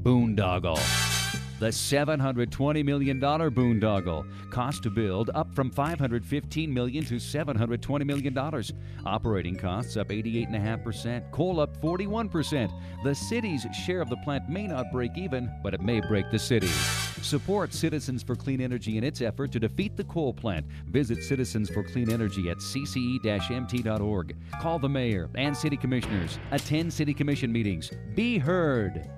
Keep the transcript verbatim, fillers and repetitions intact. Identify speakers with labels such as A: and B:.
A: boondoggle. The seven hundred twenty million dollars boondoggle. Cost to build up from five hundred fifteen million dollars to seven hundred twenty million dollars. Operating costs up eighty-eight point five percent. Coal up forty-one percent. The city's share of the plant may not break even, but it may break the city. Support Citizens for Clean Energy in its effort to defeat the coal plant. Visit Citizens for Clean Energy at c c e dash m t dot org. Call the mayor and city commissioners. Attend city commission meetings. Be heard.